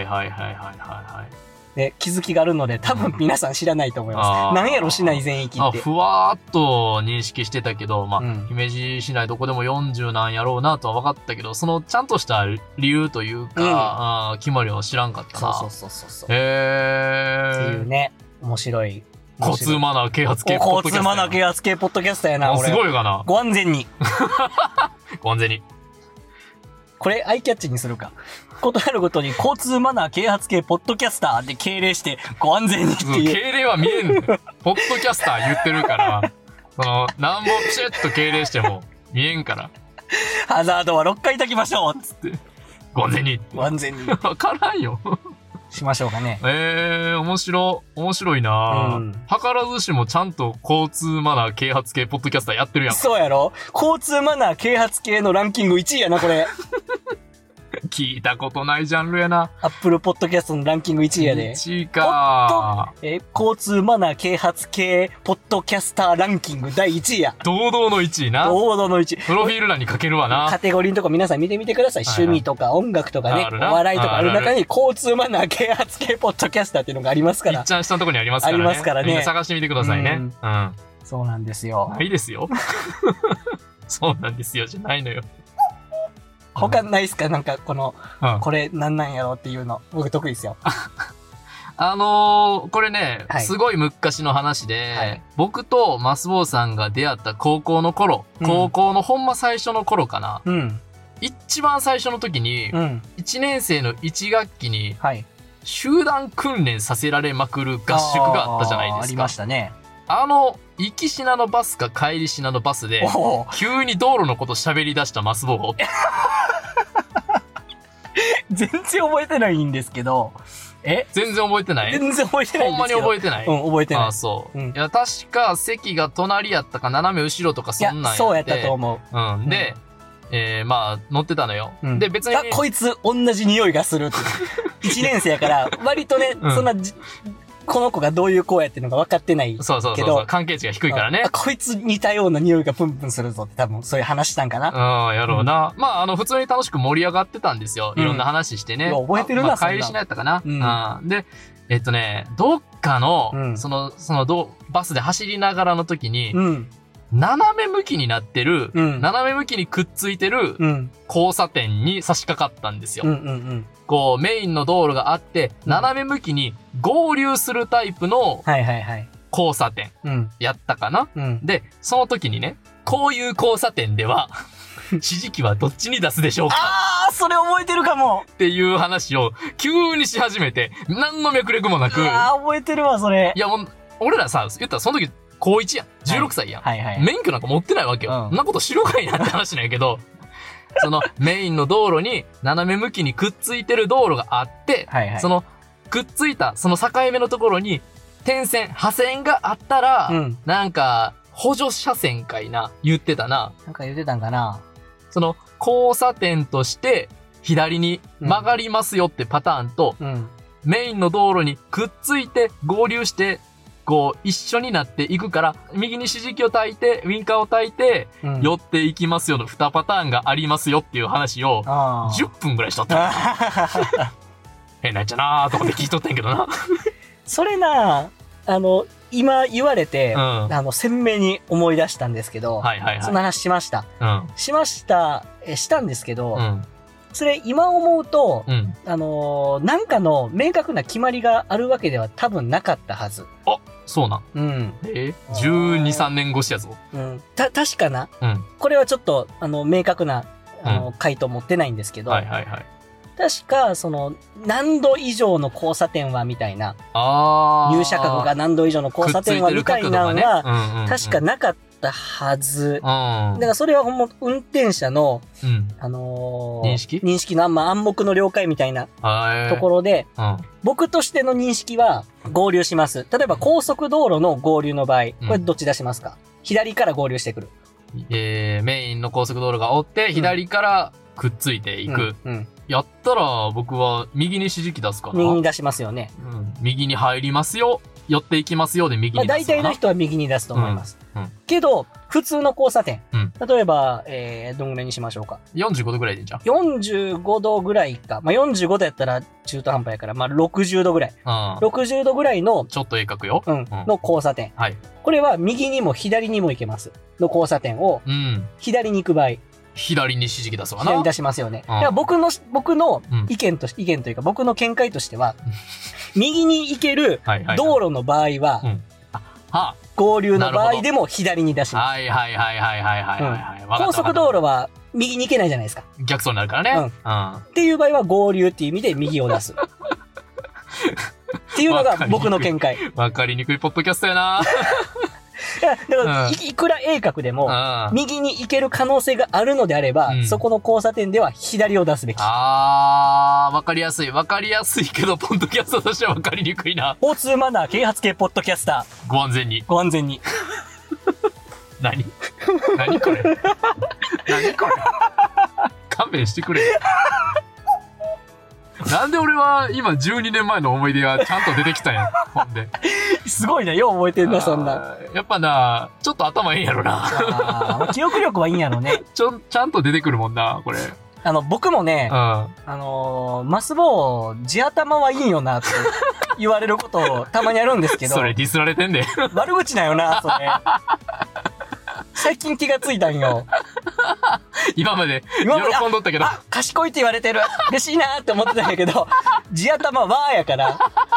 で、気づきがあるので、多分皆さん知らないと思います。何やろ、市内全域って。 ふわーっと認識してたけど、まあ、姫路市内どこでも40なんやろうなとは分かったけど、そのちゃんとした理由というか、決まりは知らんかったな。 そう。っていうね、面白い。 交通マナー啓発系ポッドキャスター。 交通マナー啓発系ポッドキャスターやな、俺。 すごいかな。 ご安全に。 ご安全に。 これ、アイキャッチにするか。ことあるごとに、交通マナー啓発系ポッドキャスターで敬礼して、ご安全にっていう。 敬礼は見えんの。ポッドキャスター言ってるから、なんぼピシュッと敬礼しても見えんから。 ハザードは6回焚きましょうつって。 ご安全に。 ご安全に。 わからんよ。 しましょうかね。 面白いな図らずしもちゃんと交通マナー啓発系ポッドキャスターやってるやん。 そうやろ？交通マナー啓発系のランキング1位やな、これ。 聞いたことないジャンルやな。 アップルポッドキャストのランキング1位やで。 1位か。 交通マナー啓発系ポッドキャスターランキング第1位や。 堂々の1位な。 堂々の1位。 プロフィール欄に書けるわな。 カテゴリーのとこ皆さん見てみてください。趣味とか音楽とかね、お笑いとかある中に交通マナー啓発系ポッドキャスターっていうのがありますから。 いっちゃん下のとこにありますからね。 ありますからね。 みんな探してみてくださいね。 そうなんですよ。 ないですよ。そうなんですよじゃないのよ。 他ないっすか？なんかこの、これなんなんやろっていうの。僕得意ですよ。 これね、すごい昔の話で、僕とマスボウさんが出会った高校の頃、高校のほんま最初の頃かな。一番最初の時に、1年生の1学期に、集団訓練させられまくる合宿があったじゃないですか。 ありましたね。 行きしなのバスか帰りしなのバスで、急に道路のこと喋り出したマスボウがおった。 全然覚えてないんですけど。 全然覚えてない？ 全然覚えてないんですけど。 ほんまに覚えてない？ 覚えてない。 あ、そう。いや、確か席が隣やったか斜め後ろとかそんなんやって。 そうやったと思う。で、まあ、乗ってたのよ。で、別に。 こいつ同じ匂いがするって。1年生やから、割とね、そんな、この子がどういう子やっていうのが分かってないけど。 そう。関係値が低いからね。 こいつ似たような匂いがプンプンするぞって多分そういう話したんかな。 やろうな。まあ、普通に楽しく盛り上がってたんですよ。いろんな話してね。 覚えてるな、 帰りしなやったかな。で、どっかの、バスで走りながらの時に、斜め向きになってる、斜め向きにくっついてる、交差点に差し掛かったんですよ。こう、メインの道路があって、斜め向きに合流するタイプの、交差点、やったかな。で、その時にね、こういう交差点では、指示器はどっちに出すでしょうか？ それ覚えてるかもっていう話を急にし始めて、何の脈絡もなく。 覚えてるわ、それ。 いや、もう、俺らさ、言ったらその時、高1やん。16歳やん。免許なんか持ってないわけよ。そんなことしろかいなって話なんやけど、そのメインの道路に斜め向きにくっついてる道路があって、そのくっついたその境目のところに点線、破線があったら、なんか補助車線かいな、言ってたな。 なんか言ってたんかな。 その交差点として左に曲がりますよってパターンと、メインの道路にくっついて合流して、こう、一緒になっていくから、右に指示器を焚いて、ウィンカーを焚いて、寄っていきますよの2パターンがありますよっていう話を、10分ぐらいしとった。変なやっちゃなーとかで聞いとったんやけどな。 それな、今言われて、鮮明に思い出したんですけど、その話しました。したんですけど、それ今思うと、なんかの明確な決まりがあるわけでは多分なかったはず。 そうなん。12、3年越しやぞ。 確かな。これはちょっと、明確な、回答持ってないんですけど、確か、何度以上の交差点はみたいな、入車角が何度以上の交差点はみたいなのは、確かなかったはず。だからそれはほんま運転者の、認識の暗黙の了解みたいなところで、僕としての認識は合流します。例えば高速道路の合流の場合、これどっち出しますか？左から合流してくる。 メインの高速道路がおって、左からくっついていく。やったら僕は右に指示器出すかな。 右に出しますよね。 右に入りますよ。寄っていきますよで右に出すかな。 大体の人は右に出すと思います。けど、普通の交差点。例えば、どんぐらいにしましょうか。 45度ぐらいでいいじゃん。 45度ぐらいか。45度やったら中途半端やから、60度ぐらい。60度ぐらいの、 ちょっと鋭角よ。 の交差点。これは右にも左にも行けます。の交差点を、左に行く場合。 左に指示器出そうかな。 左に出しますよね。僕の意見というか僕の見解としては、右に行ける道路の場合は、合流の場合でも左に出します。高速道路は右に行けないじゃないですか。 逆走になるからね。 っていう場合は合流っていう意味で右を出す。っていうのが僕の見解。 わかりにくいポッドキャストやな。 だからいくら鋭角でも、右に行ける可能性があるのであれば、そこの交差点では左を出すべき。 わかりやすい。わかりやすいけど、ポッドキャストとしてはわかりにくいな。 交通マナー啓発系ポッドキャスター。 ご安全に。 ご安全に。 何これ勘弁してくれ。なんで俺は今12年前の思い出がちゃんと出てきたんや。ほんで。 すごいね。よう覚えてんな、そんな。 やっぱな、ちょっと頭いいんやろな。 記憶力はいいんやろね。 ちゃんと出てくるもんな、これ。 僕もね、マスボウ、地頭はいいよなって言われることをたまにあるんですけど。 それディスられてんで。 悪口なんよな、それ。最近気がついたんよ。 今まで喜んどったけど。 賢いって言われてる。嬉しいなって思ってたんやけど、地頭はやから。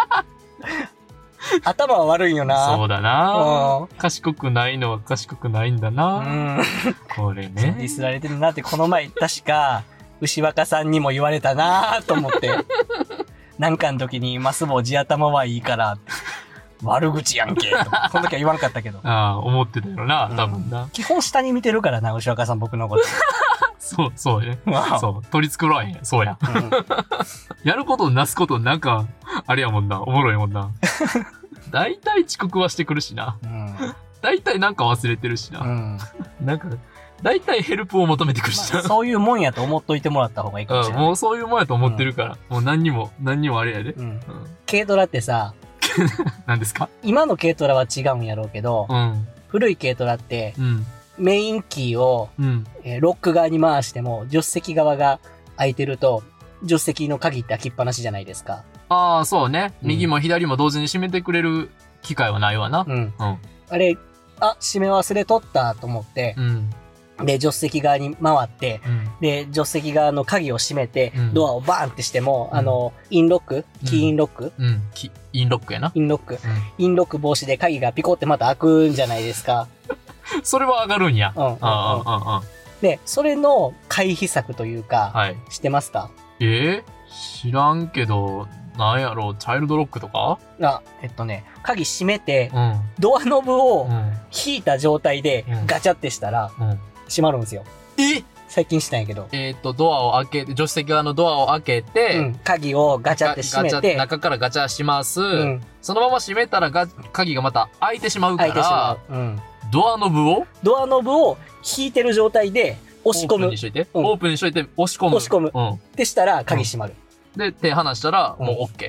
頭は悪いよな。 そうだな。賢くないのは賢くないんだな。これね。 ディスられてるなって、この前確か、牛若さんにも言われたなと思って。なんかの時に、マスボウ地頭はいいから、悪口やんけ。その時は言わんかったけど。 思ってたよな、多分な。 基本下に見てるからな、牛若さん僕のこと。 そうね。そう。取り繕わへん。そうや。やることなすことなんか、あれやもんな。おもろいもんな。だいたい遅刻はしてくるしな。だいたいなんか忘れてるしな。なんか、だいたいヘルプを求めてくるしな。 そういうもんやと思っといてもらった方がいいかもしれない。 もうそういうもんやと思ってるから。もう何にもあれやで。 軽トラってさ、 何ですか？ 今の軽トラは違うんやろうけど、古い軽トラって、メインキーを、ロック側に回しても、助手席側が開いてると、助手席の鍵って開きっぱなしじゃないですか。 ああ、そうね。右も左も同時に閉めてくれる機会はないわな。 あれ、閉め忘れとったと思って、で、助手席側に回って、で、助手席側の鍵を閉めて、ドアをバーンってしても、インロックキーインロックインロックやな。 インロック。インロック防止で鍵がピコってまた開くんじゃないですか。 それは上がるんや。 で、それの回避策というか、知ってますか？ 知らんけど、なんやろう、チャイルドロックとか？ 鍵閉めて、ドアノブを引いた状態でガチャってしたら、閉まるんですよ。最近したんやけど。 ドアを開けて、助手席側のドアを開けて、 鍵をガチャって閉めて、 中からガチャします。そのまま閉めたら鍵がまた開いてしまうから、ドアノブを引いてる状態で押し込む。 オープンにしといて、押し込む。 でしたら鍵閉まる。 で、手離したら、もう OK。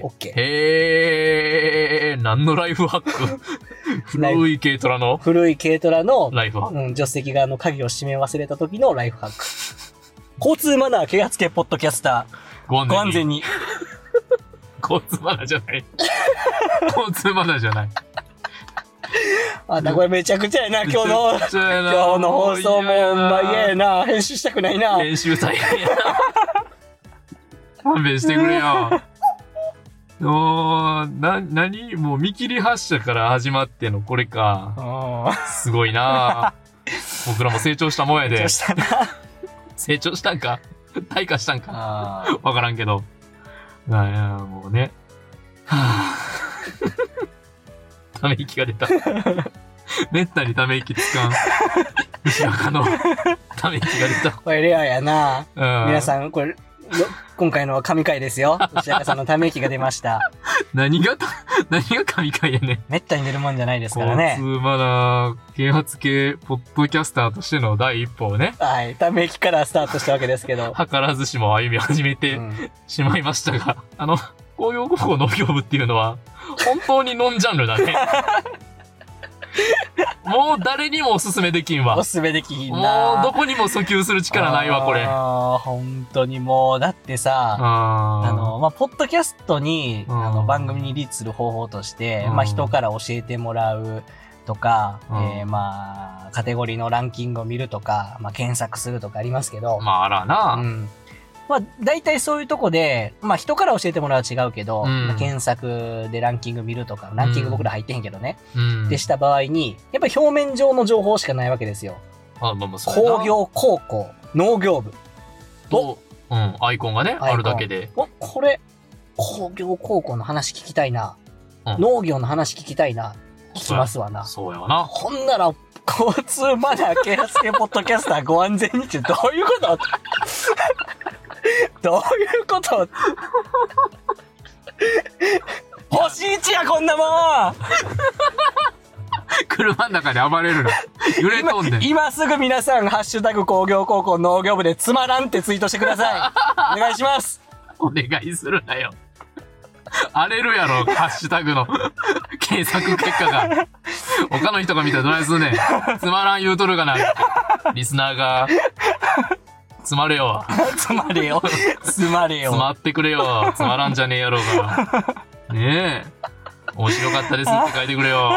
何のライフハック？古い軽トラのライフハック。助手席側の鍵を閉め忘れた時のライフハック。交通マナー啓発系ポッドキャスター。ご安全に。 交通マナーじゃない。交通マナーじゃない。 これめちゃくちゃやな、今日の放送も、嫌やな。編集したくないな。 編集大変やな。勘弁してくれよ。もう見切り発車から始まってのこれか。すごいな。僕らも成長したもんやで。成長したんか退化したんかわからんけど。もうね。ため息が出た。めったにため息つかん。牛若のため息が出た。 これレアやな。皆さん、今回の神回ですよ。牛若さんのため息が出ました。 何が神回やねん。 めったに出るもんじゃないですからね。 交通マナー啓発系ポッドキャスターとしての第一歩をね。 ため息からスタートしたわけですけど。 図らずしも歩み始めてしまいましたが、工業高校農業部っていうのは、本当にノンジャンルだね。もう誰にもおすすめできんわ。 おすすめできんな。 もうどこにも訴求する力ないわ、これ。 本当にもう、だってさ、ポッドキャストに、番組にリーチする方法として、人から教えてもらうとか、カテゴリーのランキングを見るとか、検索するとかありますけど。 あらな。 大体そういうとこで、人から教えてもらうは違うけど、検索でランキング見るとか、ランキング僕ら入ってへんけどね。でした場合に、やっぱり表面上の情報しかないわけですよ。工業高校、農業部。 と、アイコンがね、あるだけで。 これ、工業高校の話聞きたいな。農業の話聞きたいな。聞きますわな。 そうやわな。 ほんなら、交通マナー啓発系ポッドキャスターご安全にってどういうことどういうこと星1やこんなもん。 車の中で暴れるな。揺れとんでん。 今すぐ皆さん、ハッシュタグ工業高校農業部でつまらんってツイートしてください。お願いします。 お願いするなよ。荒れるやろ、ハッシュタグの検索結果が。他の人が見たらどないすんねん。つまらん言うとるがな。リスナーが。 詰まれよ。 詰まれよ。詰まれよ。 詰まってくれよ。詰まらんじゃねえやろうが。ねえ。面白かったですって書いてくれよ。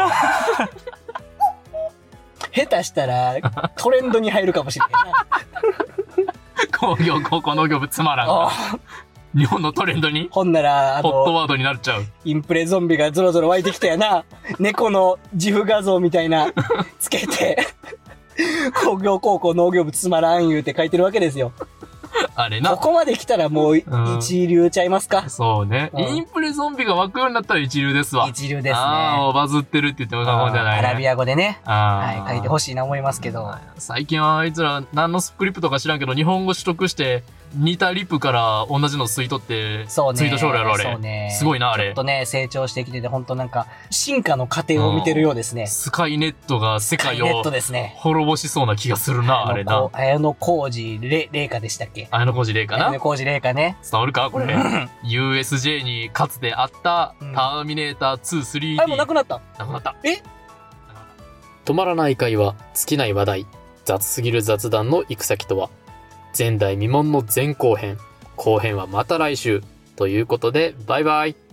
下手したらトレンドに入るかもしれないな。 工農業部つまらん。日本のトレンドにほんなら、 ホットワードになっちゃう。 インプレゾンビがゾロゾロ湧いてきたやな。猫の自負画像みたいな、つけて、工業高校農業部つまらん言うて書いてるわけですよ。 あれな。 ここまで来たらもう一流ちゃいますか。 そうね。インプレゾンビが湧くようになったら一流ですわ。 一流ですね。 バズってるって言っても過言じゃないね。 アラビア語でね。はい、書いてほしいな思いますけど。 最近はあいつら何のスクリプトか知らんけど、日本語取得して、似たリプから同じのツイートって、ツイートしょるやろ、あれ。そうね。すごいな、あれ。 ちょっとね、成長してきてて、本当なんか、進化の過程を見てるようですね。 スカイネットが世界を滅ぼしそうな気がするな、あれな。 綾野浩二麗華でしたっけ？ 綾野浩二麗華な。 綾野浩二麗華ね。 伝わるかこれ。USJ にかつてあったターミネーター2 3D。 あ、もうなくなった。 なくなった。 止まらない会話、尽きない話題、雑すぎる雑談の行く先とは。前代未聞の前後編。後編はまた来週。ということで、バイバイ。